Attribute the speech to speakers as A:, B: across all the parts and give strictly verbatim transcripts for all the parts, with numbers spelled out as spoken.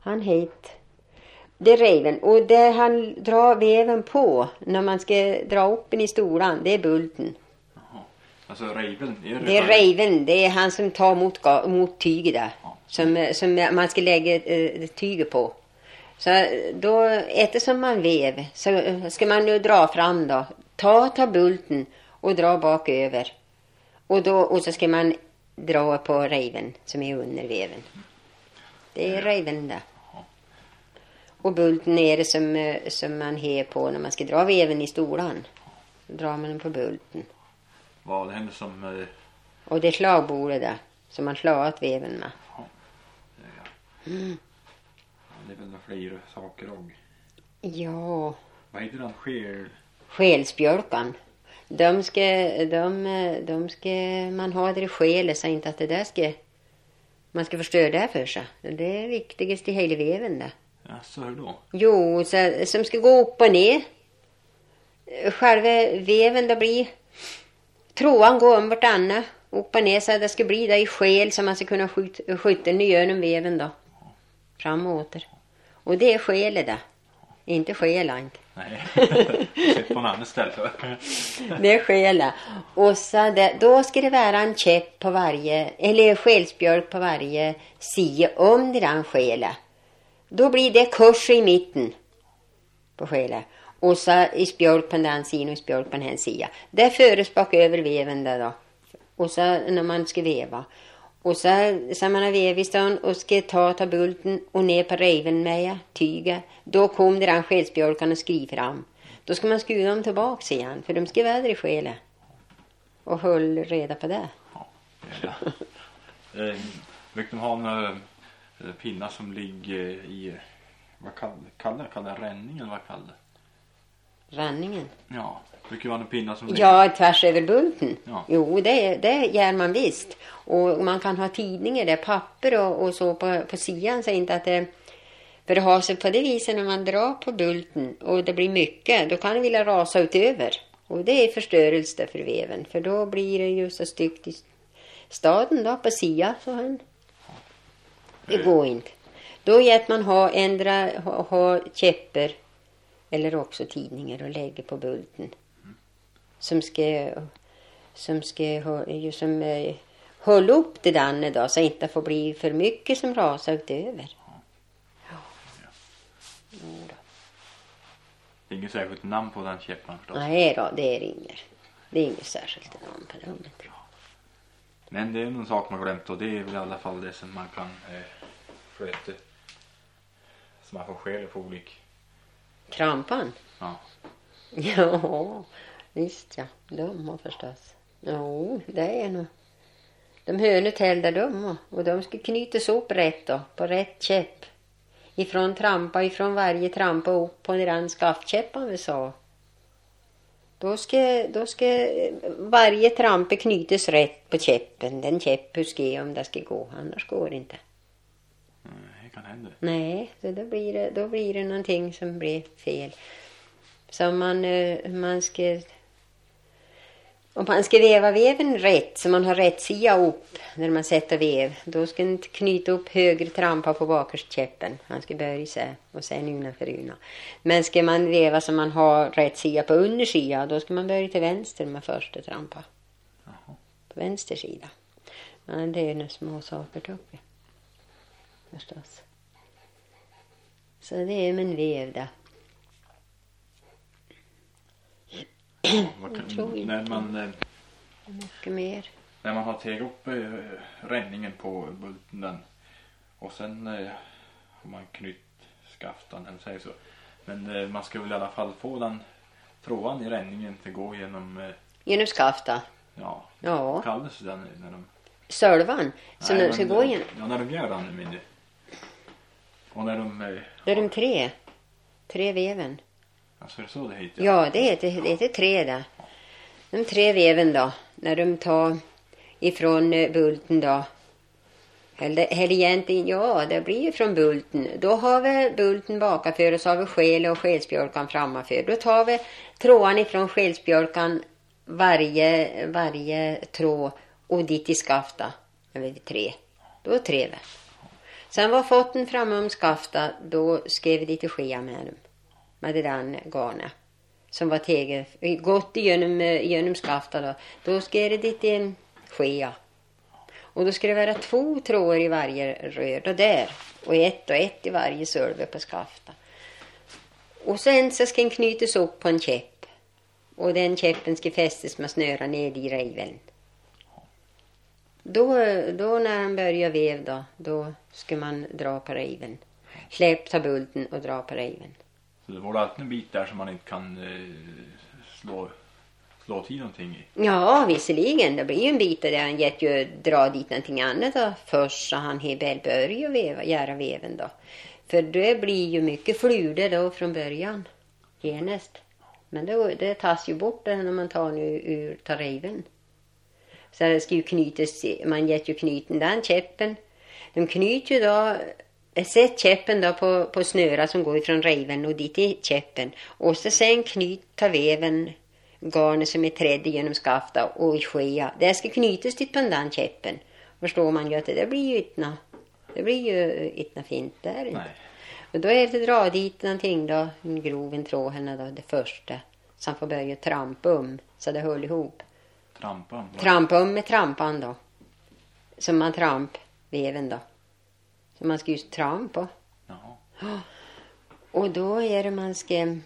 A: Han hit. Det är reven. Och det han drar väven på när man ska dra upp den i stolan, det är bulten.
B: Jaha. Alltså reven? Är det
A: det är reven. Det är han som tar mot, mot tyget där. Ja. Som, som man ska lägga eh, tyget på. Så då, eftersom man vev, så ska man nu dra fram då. Ta, ta bulten och dra bak över. Och, då, och så ska man dra på reven som är under veven. Det är reven där. Och bulten är det som, som man har på när man ska dra veven i stolan. Då drar man den på bulten.
B: Vad händer som... Eh...
A: Och det är slagbordet där som man slagat veven med.
B: Ja, det är, ja. Mm. Det är väl flera saker och...
A: Ja.
B: Vad heter den? Skäl...
A: Skälsbjörkan. De ska, de, de ska man ha det i skälet så inte att det där ska... Man ska förstöra det för sig. Det är viktigast i hela veven där.
B: Ja, så hur då?
A: Jo, så, som ska gå upp och ner. Själva veven det blir... Tråan går om vartannat. Upp och ner så det ska bli där i skäl så man ska kunna skjuta, skjuta genom veven då. Fram och åter. Och det är skälet där. Inte skälan.
B: Nej, sitt på en annan ställe.
A: Det är skäla. Och så det, då ska det vara en käpp på varje, eller skälsbjörk på varje sida om det där skäla. Då blir det kors i mitten på skäla. Och så i spjörk på den sidan och i spjörk på den sidan. Det föres bak över veven där då. Och så när man ska veva. Och så, så man har vevit och ska ta, ta bulten och ner på reven med tyga. Då kom det den skälsbjörkan och skriv fram. Då ska man skruva dem tillbaka igen. För de ska vara i skälet. Och håll reda på det.
B: Ja, det är det. eh, Brukar de ha några eh, pinnar som ligger i... Vad kallar kallar kallar ränningen? Vad kallar
A: Ränningen?
B: Ja, brukar vara några pinnar som ligger...
A: Ja, tvärs över bulten.
B: Ja.
A: Jo, det, det gör man visst. Och man kan ha tidningar där, papper och, och så på, på sidan så inte att det... För det har sig på det viset när man drar på bulten och det blir mycket, då kan det vilja rasa utöver. Och det är förstörelse för veven. För då blir det ju så styggt i staden då på sidan. Så han. Det går inte. Då ger man ha ändra, ha, ha käppar eller också tidningar och lägga på bulten. Som ska, som ska ha, ju som... Eh, håll upp det där då så inte får bli för mycket som rasar utöver. Ja. Ja.
B: Det är inget särskilt namn på den käppen förstås.
A: Nej då, det är inget. Det är inget särskilt namn på den.
B: Men det är någon sak man glömt och det är väl i alla fall det som man kan eh, sköta. Som man får skäl på olika.
A: Krampan?
B: Ja.
A: Ja, visst ja. De har förstås. Jo, det är nog. De hörnet hällde de och de ska knytas upp rätt då, på rätt käpp. Ifrån trampa, ifrån varje trampa upp på den skaftkäppan vi sa. Då ska, då ska varje trampa knytas rätt på käppen. Den käpp hur ska om det ska gå, annars går det inte.
B: Nej, det kan hända.
A: Nej, så då blir det, då blir det någonting som blir fel. Så man, man ska... Om man ska väva veven rätt så man har rätt sida upp när man sätter vev. Då ska man knyta upp högre trampa på bakerst käppen. Man ska börja så och sen una för una. Men ska man väva så man har rätt sida på undersida då ska man börja till vänster med första trampa. Jaha. På vänster sida. Men det är några små saker tycker förstås. Så det är en väv där.
B: Vad kan, när man eh,
A: mycket mer.
B: När man har tagit upp eh, ränningen på bulten den, och sen eh, har man knytt skaftan eller säger så. Men eh, man ska väl i alla fall få den tråden i ränningen till gå genom eh,
A: genom skafta.
B: Ja.
A: Ja.
B: Kallas den när de
A: Sölvan så
B: Nej,
A: när ska gå igenom.
B: Ja, när de gör den mindre. Och när de eh,
A: då är de tre. Tre veven.
B: Alltså är det så det heter?
A: Ja, det heter, det heter tre där. De tre veven då. När de tar ifrån bulten då. Eller, eller egentligen, ja, det blir ju från bulten. Då har vi bulten bakaför och så har vi skäl och skälsbjörkan framför. Då tar vi tråden ifrån skälsbjörkan varje, varje tråd och dit i skafta. Då är vi tre. Då är tre vi. Sen var fått den fram om skafta, då skrev vi lite skea med dem. Med det där garnet. Som var tege, gått igenom, igenom skafta då. Då skrev det lite skea. Och då ska det vara två trådar i varje rör och där. Och ett och ett i varje sölve på skafta. Och sen så ska den knytas upp på en käpp. Och den käppen ska fästas med snöra ned i rejveln. Då, då när han börjar vev då, då ska man dra på rejveln. Släpp ta bulten och dra på rejveln.
B: Så det var alltid en bit där som man inte kan eh, slå, slå till någonting i?
A: Ja, visserligen. Det blir ju en bit där han gett ju dra dit någonting annat då. Först så han väl börjar veva, göra veven då. För det blir ju mycket fluder då från början. Genast. Men då, det tas ju bort när man tar nu ur tar rejveln. Så det ska ju knytas, man gett ju knyten den käppen. De knyter ju då, sätt käppen då på, på snöra som går ifrån rejveln och dit i käppen. Och så sen knyta veven, garnet som är trädd genom skafta och i skea. Det ska knytas dit på den käppen. Förstår man ju att det blir ju itna, det blir ju itna fint där. Nej. Och då är det att dra dit någonting då, en groven tråd henne då, det första. Så han får börja trampa um, så det höll ihop.
B: Trampa?
A: Trampa um med trampan då. Som man tramp veven då. Så man ska ju trampa.
B: Jaha.
A: Och då är det man ska,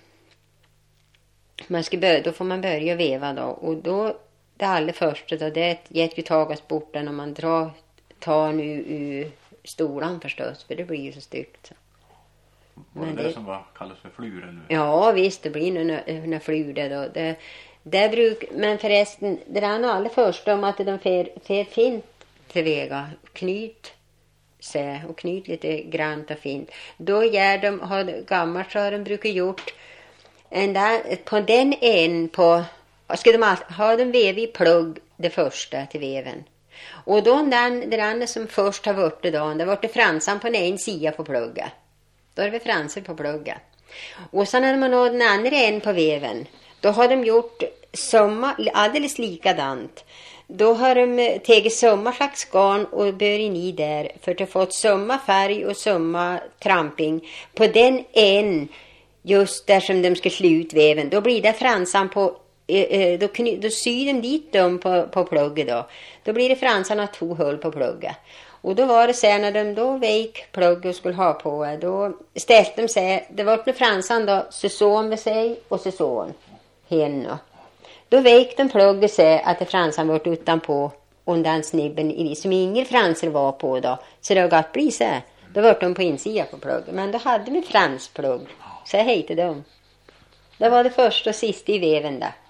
A: man ska börja, då får man börja veva då. Och då, det allra första då, det är ju tagas bort när man drar, tar nu ur stolan förstås. För det blir ju så styggt så.
B: Var det, det det som var, kallas för flur eller?
A: Ja visst, det blir några flur där då. Det, det bruk, men förresten, det är nog allra första om att de fer, fer fint tillväga. Knyt sig och knyt lite grant och fint. Då gör de, har gammalt så har de brukat gjort en där, på den en på, ska de alltid, ha den vev i plugg det första till veven. Och då den, den andra som först har varit det då, det var det fransan på den en sida på plugga. Då är det fransar på plugga. Och sen när man har den andra en på veven, då har de gjort samma, alldeles likadant. Då har de tagit samma slags garn och bör in i där för att få samma färg och samma tramping på den en just där som de ska slå ut väven. Då blir det fransan på, då, då syr de dit dem på, på plugget då. Då blir det fransarna två hål på plugget. Och då var det sen när de då vek plugg och skulle ha på, då ställde de sig, det var med fransan då, säsong med sig och säsong henne. Då vek de plugg och sig att det fransan var utanpå och den snibben i som ingen fransar var på då. Så det har gått bli så. Då var de på insidan på plugg. Men då hade vi fransplugg. Så jag hejte dem. Det var det första och sista i veven där.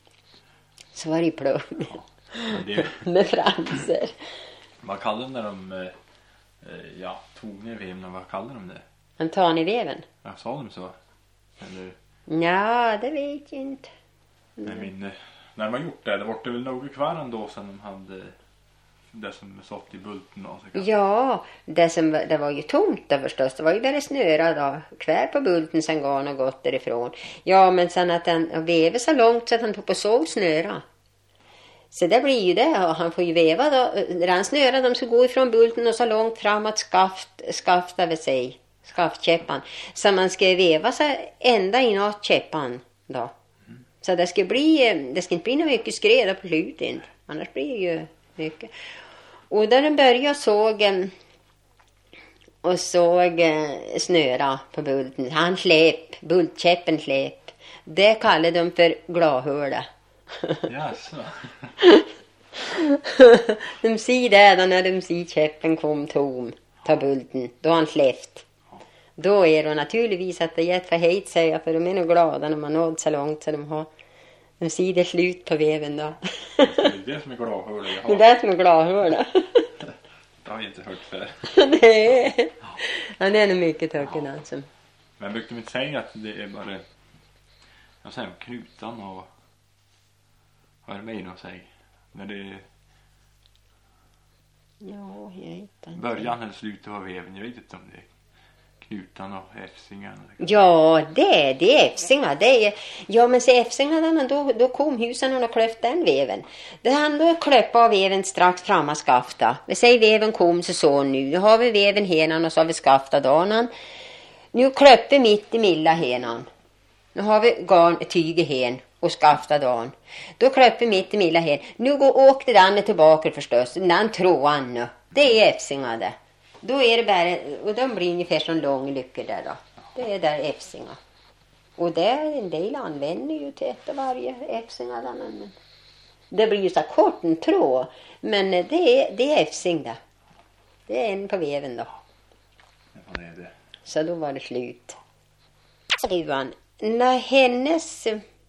A: Så var det plugg.
B: Det...
A: med franser.
B: Vad kallar de när de eh, ja, tog ner veven? Vad kallar de det?
A: Han tar ner veven?
B: Ja, sa de så? Eller...
A: Ja, det vet jag inte.
B: Mm. Men min, när man gjort det, det var det väl något kvar ändå sen de hade det som satt i bulten. Och så
A: ja, det, som, det var ju tomt där förstås. Det var ju bara snöra då. Kvar på bulten sen garn och gått därifrån. Ja, men sen att den vevade så långt så att han tog på såg snöra. Så det blir ju det. Och han får ju veva då. Den snöra, de ska gå ifrån bulten och så långt fram att skaft, skafta vid sig. Skaftkäppan. Så man ska veva sig ända inåt käppan då. Så det ska bli, det ska inte bli något mycket skräda på slutet. Annars blir det ju mycket. Och där den började såg och såg snöra på bulten. Han släp, bultkäppen släp. Det kallade de för gladhörda.
B: Jaså.
A: De ser det då när de ser käppen kom tom. Ta bulten. Då har han släppt. Då är det naturligtvis att det är för hejt säga, för de är nog glada när man nått så långt så de har, de ser det slut på veven då.
B: Det är det som är gladhörda.
A: Det är det som är gladhörda.
B: Det har jag inte hört för.
A: Nej, ja, det är nog mycket töcken ja. Alltså.
B: Men brukar de inte säga att det är bara, jag säger knutan och vad är det med att säga? När det är
A: ja, jag vet inte.
B: Början eller slutet av veven, jag vet inte om det är knutan och äfsingar.
A: Ja, det, det är äfsingar. Det är, ja, men se äfsingarna, då, då kom husen och klöft den veven. Det han då klöppa av veven strax framme skafta. Vi säger veven kom så så nu. Då har vi veven henan och så har vi skafta danan. Nu klöpper mitt i milla henan. Nu har vi garn, tyge hen och skafta dan. Då klöpper mitt i milla hen. Nu går åkte den tillbaka förstås. Den tråan nu. Det är äfsingar det. Då är det bara, och de blir ungefär som lång lyckor där då. Det är där äfsingar. Och det är en del använder ju till ett av varje äfsingar. Men det blir ju så kort en tråd. Men det är, det är äfsing där. Det är en på veven då.
B: Ja, det är det.
A: Så då var det slut. Johan, när hennes,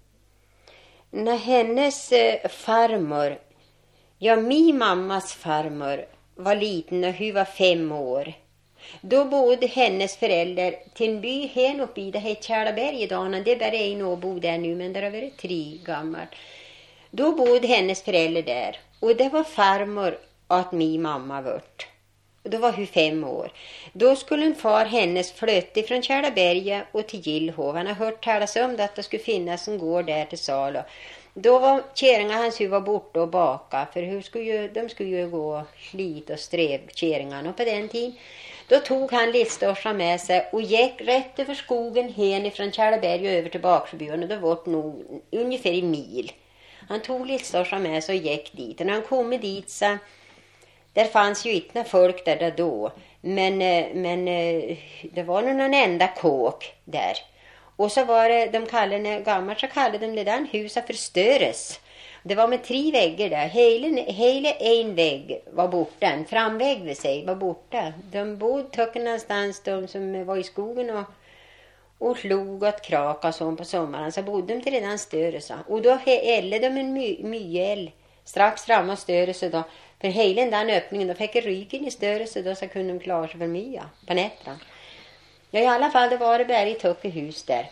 A: när hennes farmor, ja min mammas farmor var liten och hon var fem år. Då bodde hennes föräldrar till en by här uppe i det här Kärlaberg i Danan. Det är bara en och bo där nu, men det har varit tre gammalt. Då bodde hennes föräldrar där. Och det var farmor att min mamma vart. Och då var hon fem år. Då skulle en far hennes flytta från Kärlaberg och till Gillhov. Han har hört talas om det att det skulle finnas en gård där till Salo. Då var käringar hans huvud var borta och baka. För hur skulle ju, de skulle ju gå slit och sträv käringarna på den tiden. Då tog han Lillstorsa med sig och gick rätt över skogen hen från Kärlaberg och över till Baksjöbyn. Och det var nog ungefär en mil. Han tog Lillstorsa med sig och gick dit. Och när han kom dit så där fanns ju inte folk där då. Men, men det var nog någon enda kåk där. Och så var det, de kallade, gammalt så kallade de det där huset för Störes. Det var med tre väggar där. Hela, hela en vägg var borta. En framvägg vid sig var borta. De bodde töcken någonstans, de som var i skogen och, och slog åt krak och sånt på sommaren. Så bodde de till redan Störes. Och då hällde de en my, myel strax fram och Störes då. För hela den öppningen, då fick ryken i Störes då så kunde de klara sig för mya på nätterna. Ja, i alla fall det var det bara i Töckehus där.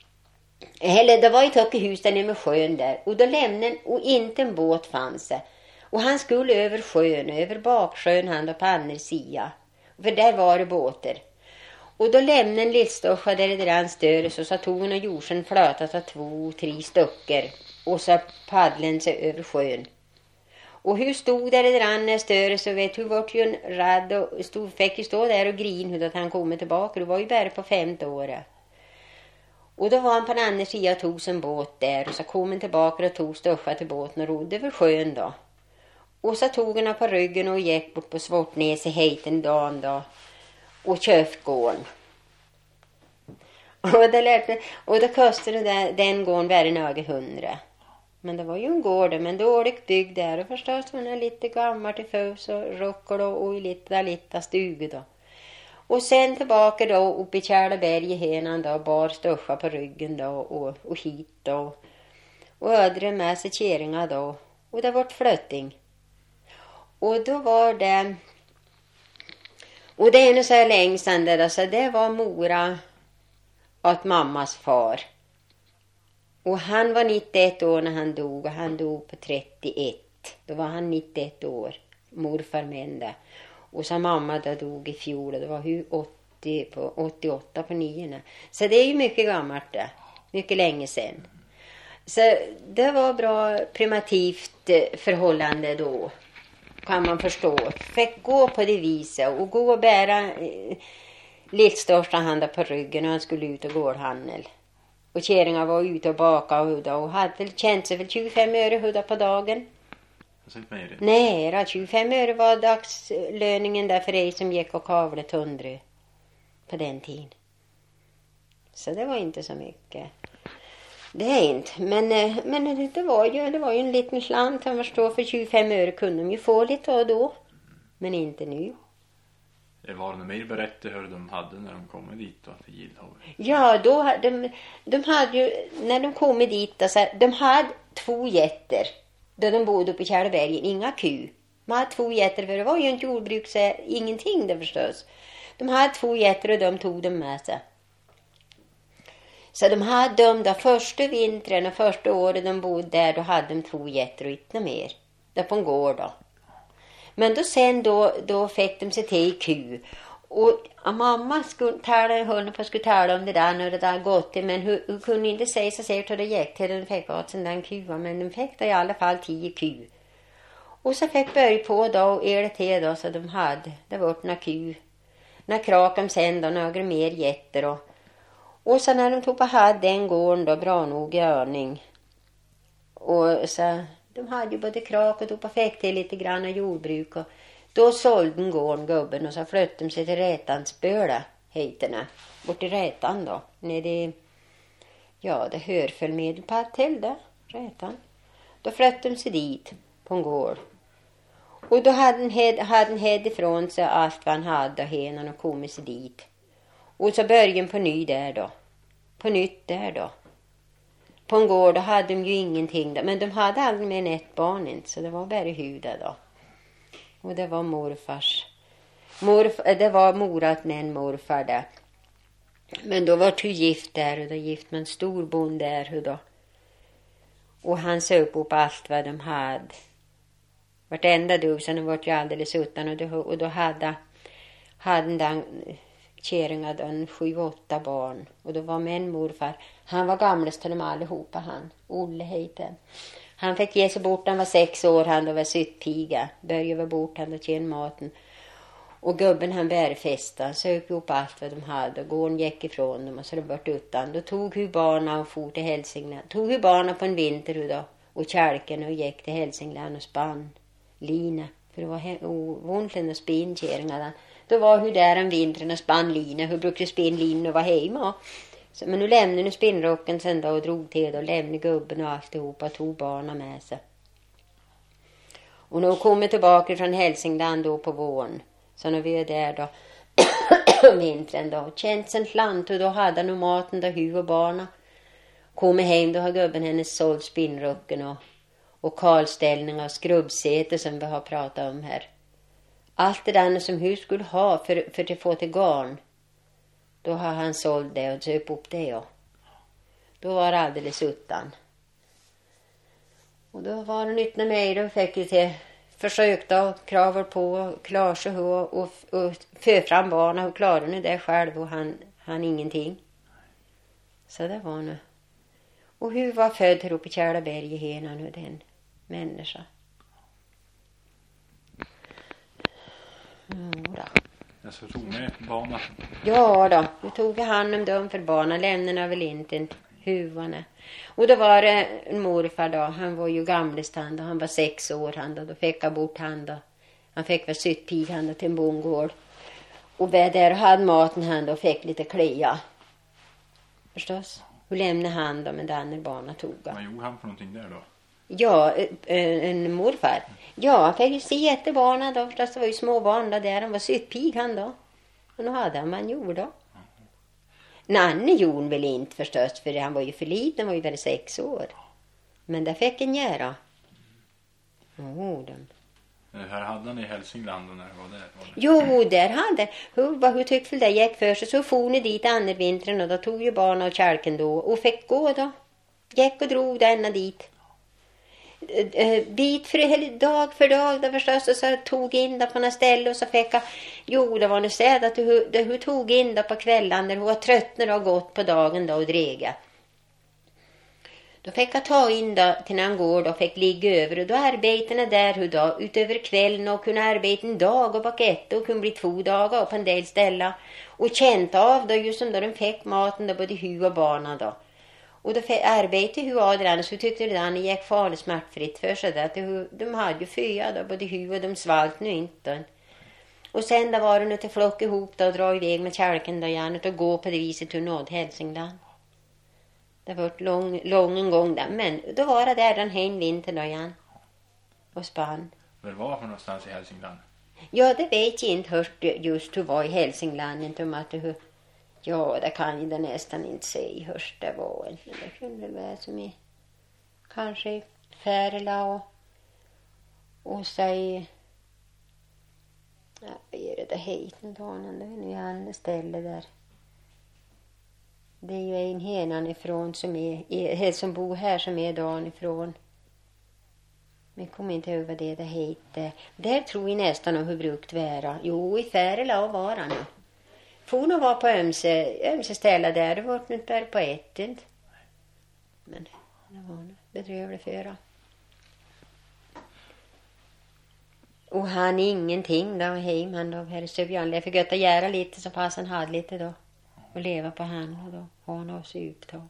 A: Eller det var i Töckehus där nere med sjön där. Och då lämnade och inte en båt fanns det. Och han skulle över sjön, över baksjön han då på andra sidan. För där var det båtar. Och då lämnade en Lillstorsa där det där större så, så tog hon och gjorde en flöta av två, tre stycker. Och så paddlade sig över sjön. Och hur stod där det rann större så vet hur var ju rädd och stod, fick ju stå där och grin hur att han kom tillbaka. Det var ju bara på femte året. Och då var han på den andra sidan och tog sin båt där. Och så kom han tillbaka och tog Störsa till båten och rodde över sjön då. Och så tog han på ryggen och gick bort på Svartnäs i hejten dagen då. Och köpt gården. Och det lärde, och det kostade det, den gården värre några hundra. Men det var ju en gård, men dåligt byggd där. Och förstås var den lite gammal till fös och rockor och, och lite, lite stugor då. Och sen tillbaka då uppe i Kärlaberg i henan då, bar Störsa på ryggen då och, och hit då. Och ödre med sig käringar då. Och det var ett flötting. Och då var det, och det är nu så här länge sedan det då, så det var Mora åt mammas far. Och han var nittioett år när han dog och han dog på trettioett. Då var han nittioett år, morfar Menda. Och så mamma då dog i fjol och det var hur åttio på, åttioåtta på niorna. Så det är ju mycket gammalt det, mycket länge sedan. Så det var bra primitivt förhållande då, kan man förstå. Fick gå på det viset och gå och bära eh, Lillstorsa handa på ryggen och han skulle ut och gårdhandel. Och käringar var ute och baka och hudda och hade väl känt sig väl tjugofem öre hudda på dagen. Nej, då, tjugofem öre var dagslöningen där för dig som gick och kavlade tundre på den tiden. Så det var inte så mycket. Det är inte, men, men det, var ju, det var ju en liten slant. Han förstår, för tjugofem öre kunde de ju få lite och då. Men inte nu.
B: Det var det mer berätta hur de hade när de kom dit då till Gillhov?
A: Ja, då, de, de hade ju, när de kom dit då, så de hade två jätter. Då de bodde uppe i Kärlaberg, inga ku. De hade två jätter, för det var ju en jordbruk så ingenting där förstås. De hade två jätter och de tog dem med sig. Så de hade dem då första vintern och första året de bodde där, då hade de två jätter och inte mer. Där på en gård då. Men då sen då, då fick de sig till ku. Och mamma skulle tala, hunden på skulle tala om det där när det där gått till, men hon, hon kunde inte säga så säkert hur det gick till den fick åt sin den kuva, men den fick det i alla fall tio ku. Och så fick börja på då och är det till då så de hade, det var några ku. När kraken sen då, några mer jätter och och så när de tog på hade den gården då bra nog i örning. Och så de hade ju både krak och tog på fick till lite grann av jordbruk och då sålde gården gubben och så flyttade de sig till Rätansböla heterna. Bort i Rätan då. Nere i, ja det hör föll medelpad till det. Rätan. Då flyttade de sig dit på en gård. Och då hade han hed, hade han hed ifrån sig allt vad han hade och henan och kommit sig dit. Och så började på ny där då. På nytt där då. På en gård då hade de ju ingenting då. Men de hade aldrig mer än ett barn inte. Så det var bara huda då. Och det var morfars. Morfar, det var morat med en morfar där. Men då var du gift där och då gift med en stor bond där hur då. Och han söp upp allt vad de hade. Vartenda dusen var ju alldeles utan och då, och då hade, hade den kärringen en sju, åtta barn. Och då var med en morfar. Han var gamlast till dem allihopa han. Olle heter. Han fick ge sig bort, han var sex år, han då var syttpiga. Började vara bort, han och tjäna maten. Och gubben han bär festa, han söp upp allt vad de hade. Och gården gick ifrån dem och så det vart utan. Då tog hur barna och for till Hälsingland. Tog hur barna på en vinter då. Och kälken och gick till Hälsingland och spann. Lina. För det var ovåntligen att spinn kärringarna. Då var hur där en vintern och spann lina. Hur brukade spinn lina och var hemma. Så, men nu lämnade nu spinnrocken sen då och drog till och lämnade gubben och alltihopa och tog barnen med sig. Och när hon kom tillbaka från Hälsingland då på våren. Så när vi är där då vintern då. Känt sen slant och då hade nog maten då hu och barnen. Kommer hem då har gubben hennes sålt spinnrocken och och kalställningar och skrubbsäte som vi har pratat om här. Allt det där som hus skulle ha för, för att få till garn. Då har han sålt det och söp upp det. Och då var det alldeles utan. Och då var det nytt med mig. Då fick jag till försökta och kravar på och klara sig och, och, och för fram barnen och klarade nu det själv och han, han ingenting. Så det var nu. Och hur var född här uppe i Kärlaberg i Hena nu den människa. Ja då.
B: Jag så tog med barnen.
A: Ja då, vi tog hand om dem för barnen lämnade väl inte huvarna. Och då var det en morfar då, han var ju gamlest han då, han var sex år han då, då fick han bort han då. Han fick väl syttpig han då till en bondgård. Och vi där hade maten han då, fick lite klia. Förstås. Hur lämnade han då med den när barnen tog.
B: Vad gjorde han för någonting där då?
A: Ja, en morfar. Ja, han fick ju se jättebarnen då. Förstås det var ju små barn då där. Han var syttpig han då. Och nu hade han man gjorde då. Nanne gjorde väl inte förstås. För han var ju för liten. Han var ju väl sex år. Men det fick en göra. Oh, de.
B: Här hade han i Hälsingland när det var där. Var det?
A: Jo, där hade. Hur, hur tyckte det gick för sig. Så for ni dit andra vintern. Och då tog ju barnen och kälken då. Och fick gå då. Gick och drog denna dit. Bit för eller dag för dag där förstås och så tog in det på några ställe och så fick jag, jo det var nu säd att du, du tog in det på kvällen när du var trött när du har gått på dagen då och drega. Då fick jag ta in det till en gård och fick ligga över och då arbetade där hur då utöver kvällen och kunde arbeta en dag och bakett och kunde bli två dagar på en del ställen och känt av då just som då de fick maten då både hu och barnen då. Och då arbetade hur Adrian så tyckte det han gick farligt smärtfritt för sig. Att de, de hade ju fyra då, både hu och de svalt nu inte. Och sen då var det nu till flock ihop då och dra iväg med kälken då igen och gå på det viset till nåd Hälsingland. Det var ett lång, lång en gång där. Men då var det där den här vintern då igen. Och spann.
B: Var var för någonstans i Hälsingland?
A: Ja, det vet jag inte hört just hur var i Hälsingland. Inte om att det, ja, det kan jag det nästan inte säga hur det var. Men det kunde väl vara som i kanske i Färila och, och säg, ja, vad är det det hit nu då? Det är nu andra ställe där. Det är ju en henan ifrån som är, som bor här som är dagen ifrån. Men jag kommer inte ihåg vad det det heter. Där tror jag nästan hur brukt vara. Jo, i Färila var han nu. får nog vara på ömse, ömse ställa där. Det var inte bara på ett. Inte. Men det var nog bedrövligt för. Och han ingenting då hem. Han då här i Sövjön. Jag fick götta göra lite så pass han hade lite då. Och leva på han och då. Ha han och sup då.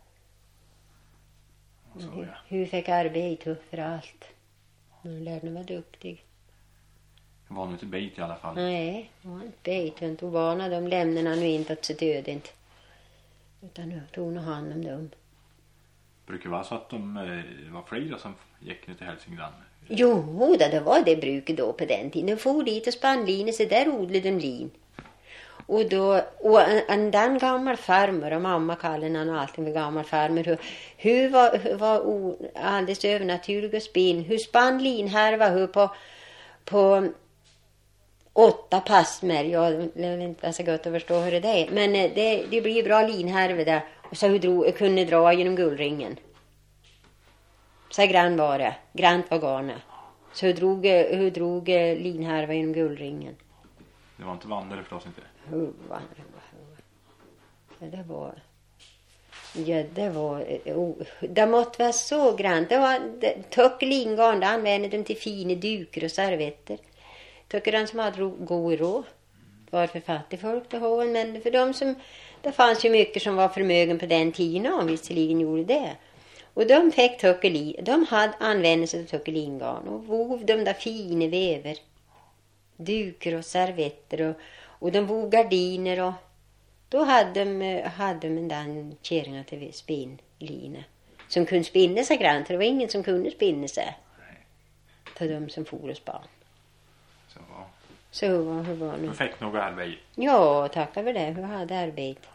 B: Så,
A: hur,
B: ja.
A: hur fick arbete för allt. Han lärde mig vara duktig.
B: Det var nog inte bit i alla fall.
A: Nej, det var inte bejt. Och vana de lämnade han nu inte åt sitt öde inte. Utan nu tog han hand om dem.
B: Brukar vara så att de eh, var flera som gick ner till Hälsingland.
A: Jo, det var det bruket då på den tiden. De for dit och spann lin och så där odlade de lin. Och då, och en, en den gammal farmer, och mamma kallade han alltid för gammal farmer. Hur, hur var, hur var o, alldeles övernaturlig och spinn. Hur spann lin här var hur på, på åtta passmer. Jag vill inte så gott att förstå hur det är. Men det, det blir bra linhärve där. Och så hur drog, kunde dra genom guldringen. Så grann var det. Grant var garnet. Så hur drog, hur drog linhärva genom guldringen.
B: Det var inte vandare förstås inte.
A: Hur var det? Det var... Ja, det var... Oh, det måtte vara så grant. Det var... Tuck lingarn, det använde de till fina dukar och servetter. Tycker den som hade god rå. Det var för fattig folk det hoven, men för de som... Det fanns ju mycket som var förmögen på den tiden och visserligen gjorde det. Och de fick tuckelin. De hade använt sig av tuckelingarn och vov de där fina väver. Dukar och servetter och, och de vov gardiner och då hade de, hade de den kärringar till spinnline. Som kunde spinna sig grann, för det var ingen som kunde spinna sig. Till de som for och spann.
B: Så var.
A: Så hur var, hur var nu?
B: Man fick några arbete.
A: Ja, tack för det. Hur hade arbete?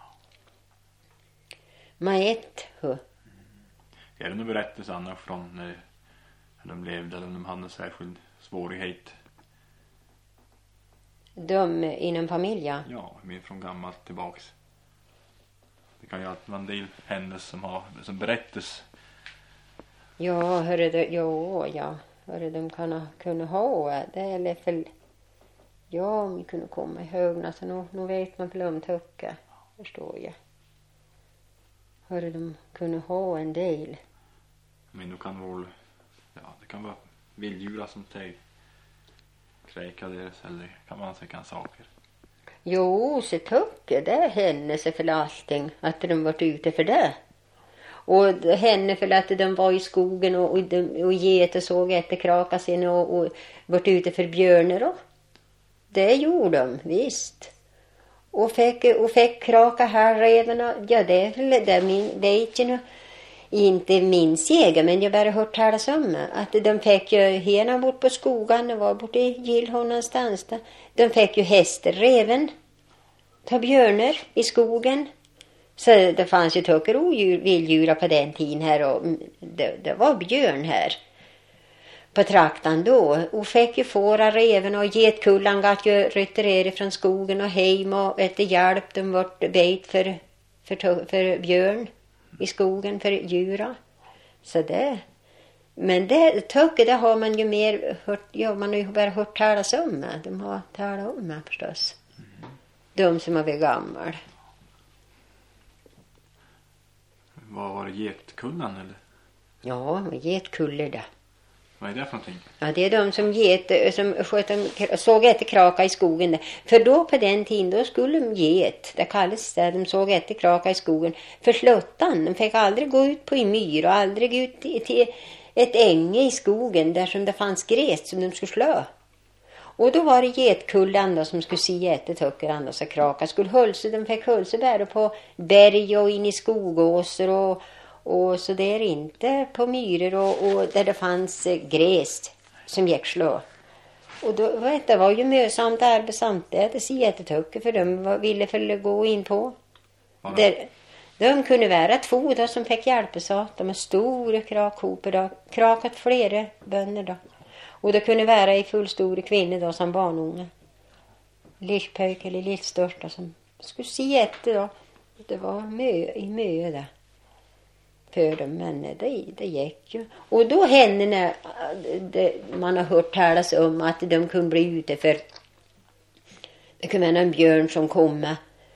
A: Maet, hur?
B: Är det några berättelser Anna från när de levde eller om de hade särskild svårighet?
A: De inom familjen?
B: Ja, mer från gammalt tillbaks. Det kan ju alltid vara en del händelser som, har, som berättas.
A: Ja, hörru, det, ja, ja. Hörru, de kan kunna ha det eller för... Ja, om vi kunde komma ihåg så nu, nu vet man plumtucka. Förstår jag. Hörru, de kunde ha en del.
B: Men då kan väl... Ja, det kan vara vilddjura som tar kräka deras eller kan man säga saker.
A: Jo, så tycker det henne sig för allting att de varit ute för det. Och det henne för att de var i skogen och, och, och get och såg efter kraka sin och, och varit ute för björner då. Det gjorde de, visst. Och fick, och fick kraka här redan. Ja, det är väl det, min, det är inte, no, inte min seger, men jag bara hört talas om att de fick ju hena bort på skogen. Det var bort i Gillhån någonstans där. De fick ju hästar, reven, ta björner i skogen. Så det fanns ju tucker och vilddjura på den tiden här och det, det var björn här på traktan då. Och fick ju fåra reven och getkullan gatt ju retirera från skogen och hem och efter hjälp de vart beit för, för, för björn i skogen för djura. Så det, men det tucker det har man ju mer hört, ja man har ju bara hört talas om det. De har talat om det förstås. De som har varit gammal.
B: Vad var det, getkullan eller?
A: Ja, getkuller det.
B: Vad är det för någonting?
A: Ja, det är de som, get, som sköt, såg efter kraka i skogen. Där. För då på den tiden, då skulle de get, det kallades det, de såg efter kraka i skogen. För sluttan, de fick aldrig gå ut på en myr och aldrig ut till, till ett änge i skogen där som det fanns gräs som de skulle slå. Och då var det getkullan då som skulle se jättetucker och så kraka. Skulle hölse, de fick hölsebär på berg och in i skogåser och, och så där inte på myror och, och där det fanns gräs som gick slå. Och då vet det var ju mösamt arbetsamt det att se jättetucker för de var, ville följa gå in på. Där, de kunde vara två då som fick hjälpas åt. De är stora krakhoper då. Krakat flera bönder då. Och det kunde vara i fullstora kvinnor då som barnunga. Lillpöjk eller lillstörsta som skulle se jätte då. Det var mö, i mö där. För dem, men det, det gick ju. Och då hände när det, man har hört talas om att de kunde bli ute för det kunde vara en björn som kom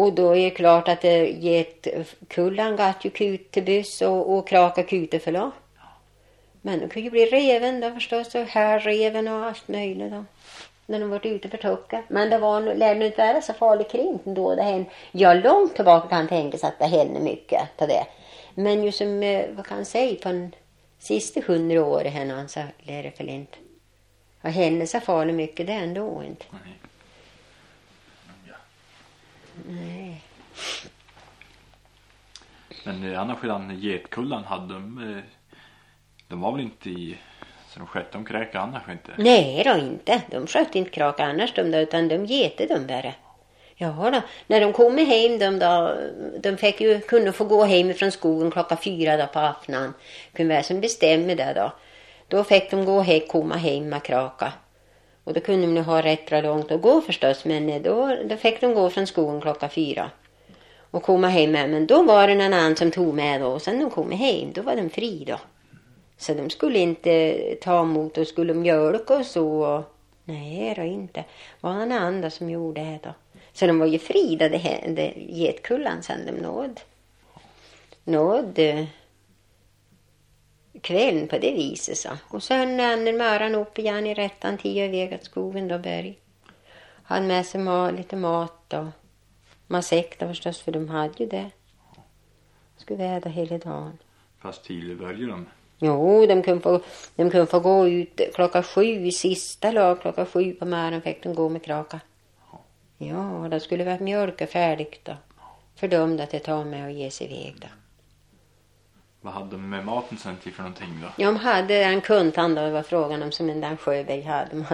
A: Och då är det klart att det getkullan gatt ju kut till buss och, och kraka kute förlag. Men de kunde ju bli reven då förstås, och här reven och allt möjligt då. När de varit ute för tucka. Men det var lärde nog inte vara så farligt kring då det hände. Ja, långt tillbaka kan tänkas att det hände mycket till det. Men ju som, vad kan jag säga, på en sista hundra år här så lär det väl inte. Och hände så farligt mycket det ändå inte.
B: Nej. Ja.
A: Nej.
B: Men annars sedan getkullan hade de, de var väl inte i, så de skötte de kräka annars inte?
A: Nej då inte. De skötte inte kraka annars de då, utan de gete dem bara. Ja då. När de kom hem de då, de fick ju kunna få gå hem från skogen klockan fyra då på aftnan. Kunde vara som bestämmer det då. Då fick de gå hem, komma hem med kraka. Och då kunde de ha rätt bra långt att gå förstås, men då, då fick de gå från skogen klockan fyra. Och komma hem med, men då var det någon annan som tog med då. Och sen de kom hem, då var de fri då. Så de skulle inte ta emot och skulle mjölka och så. Och, nej då inte. Det var någon annan som gjorde det då. Så de var ju fri då det hände getkullan sen de nådde. Nådde kvällen på det viset så. Och sen när möran upp igen i rättan tio vägat skogen då berg. Han med sig ma- lite mat och man säkta förstås, för de hade ju det. Skulle väda hela dagen.
B: Fast tidigt började de.
A: Jo, de kunde få, de kunde få gå ut klockan sju i sista lag. Klockan sju på morgonen fick de gå med kraka. Ja, det skulle vara mjölka färdigt då. För dem att det tar med och ge sig iväg då.
B: Vad hade de med maten sen till för någonting då?
A: Ja, de hade en kuntan då, det var frågan om som en Dan Sjöberg hade.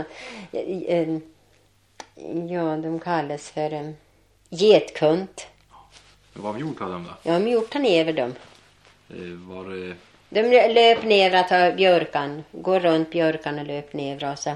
A: Ja, de kallas för um, getkunt.
B: Vad var gjort av dem då?
A: Ja, de gjort han över dem.
B: Eh, var det...
A: De löp ner att ta björkan, går runt björkan och löp ner och så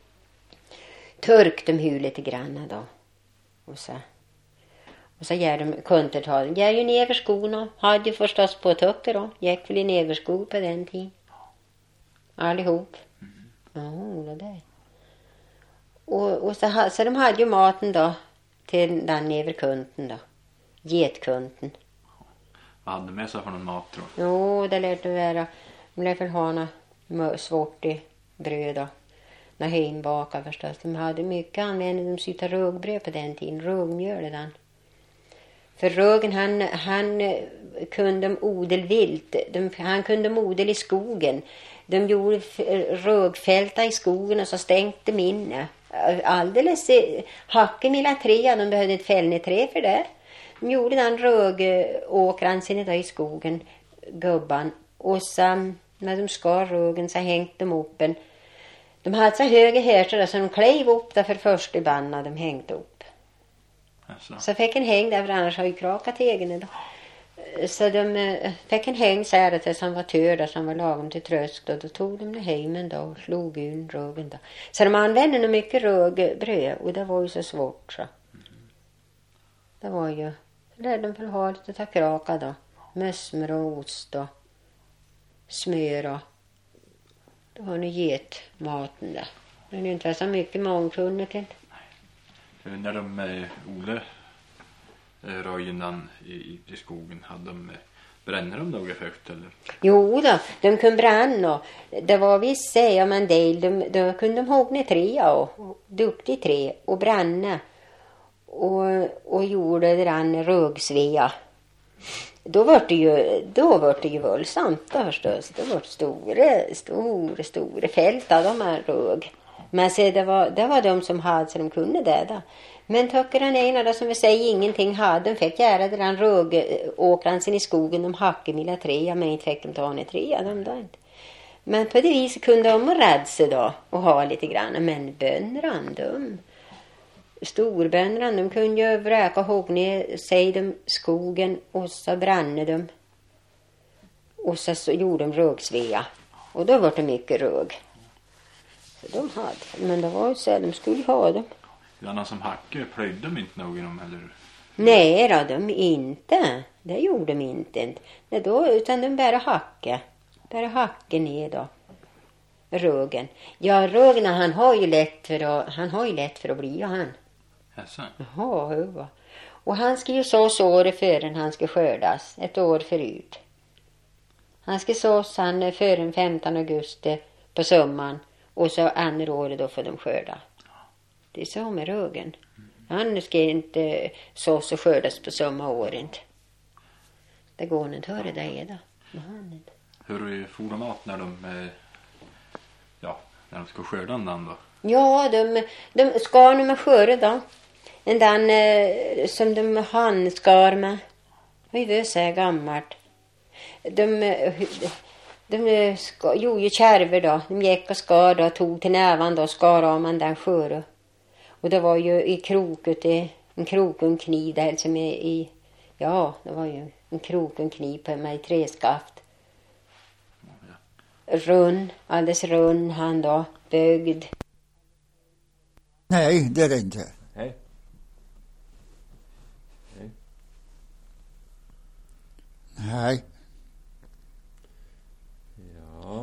A: törk de hu lite grann då. Och så, och så gör de kuntertal. Gör ju ner skorna, hade ju förstås på tucker då. Gick väl i neverskor på den tiden. Allihop.
B: Mm.
A: Ja, det där. Och, och så, så de hade ju maten då till den neverkunten då. Getkunten.
B: Vad hade de med sig för någon mat tror du?
A: Jo, det lät det vara. De lät väl ha något svårt i bröd då. När hembakar förstås. De hade mycket användning. De syta rögbröd på den tiden. Rögmjöl den. För rögen han, han kunde odel vilt. De, han kunde odel i skogen. De gjorde rögfälta i skogen och så stänkte de inne. Alldeles hacken i trea. De behövde ett fällneträ för det. De gjorde den rögåkran sin i skogen, gubban. Och så när de skar rögen så hängde de upp en. De hade så höga härsar så de klev upp där för första banna de hängde upp.
B: Alltså.
A: Så fick en häng där, för annars har ju krakat egen då. Så de fick en häng så här tills han var törda som var lagom till trösk då. Då tog de det hemmen då och slog ur rögen då. Så de använde nog mycket rögbröd och det var ju så svårt så. Det var ju, så lärde de väl ha lite kraka då. Med smör och ost och smör och det var nu getmaten där. Men det inte var så mycket mångkunnigt till.
B: Nej. När de eh, odlade eh, röjen i, i, i skogen, hade de eh, bränner de några högt eller?
A: Jo då, de kunde bränna. Det var visst säga man del, de, de kunde de hogna trä och, och duktigt trä och bränna. Och, och gjorde det den rögsvea. Då var det ju, då var det ju våldsamt då förstås. Det var stora, stora, stora fält av de här rög. Men så det var, det var de som hade så de kunde det då. Men tycker den ena då som vi säger ingenting hade, de fick göra det den rögåkran sin i skogen, de hackade mila trea, men inte fick de ta ner trea, de då inte. Men på det viset kunde de rädda sig då och ha lite grann. Men bönderna, de storbönderna, de kunde ju vräka och hugga ner sig de skogen och så brände de. Och så, så gjorde de rögsvea. Och då var det mycket rög. Så de hade, men det var ju så de skulle ha dem.
B: Janna som hackade, plöjde de inte någon eller?
A: Nej då, de inte. Det gjorde de inte. Nej, då, utan de bara hacka. Bara hacka ner då. Rögen. Ja, rögen han har ju lätt för att, han har ju lätt för att bli han.
B: Jaså?
A: Jaha, hur. Och han ska ju sås året före han ska skördas. Ett år förut. Han ska sås han före den femtonde augusti på sommaren. Och så andra året då får de skörda. Det är så med rögen. Han ska inte sås och skördas på sommaråret. Det går inte höra dig då.
B: Hur får de mat när de, eh, ja, när de ska skörda en dan då?
A: Ja, de, de skar de med sköre då. En dan eh, som de handskar med. Vad är det så här gammalt? De, de ska, gjorde ju kärver då. De gick och skar då, tog till nävan då, skar av man den sköre. Och det var ju i kroket, i en kroken kniv där som är i, ja, det var ju en kroken kniv på mig, träskaft. Rund, alldeles rund han då, bögd.
C: Nej, det är det inte.
D: Nej. Nej.
C: Nej.
D: Ja.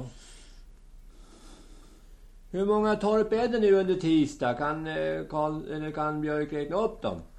D: Hur många torp är det nu under tisdag? Kan, eh, Karl, eller kan Björk räkna upp dem?